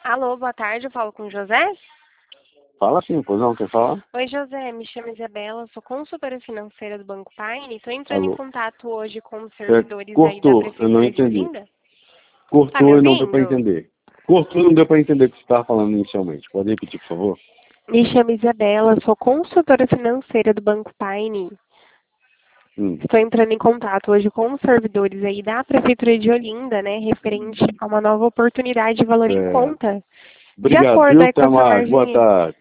Alô, boa tarde, eu falo com o José? Fala sim, pois não, quer falar? Oi, José, me chamo Isabela, sou consultora financeira do Banco Paine e estou entrando em Alô. contato hoje com os Você servidores aí da cortou, eu não Prefeitura de entendi. Olinda. Tá me Cortou e não deu para ouvindo? entender. Cortou e não deu para entender o que você estava falando inicialmente. Pode repetir, por favor? Me chamo Isabela, sou consultora financeira do Banco Paine. Estou entrando em contato hoje com os servidores aí da Prefeitura de Olinda, né, referente a uma nova oportunidade de valor em Certo. conta. De Obrigado, acordo viu? aí com Até a sua mais. Boa margem. tarde.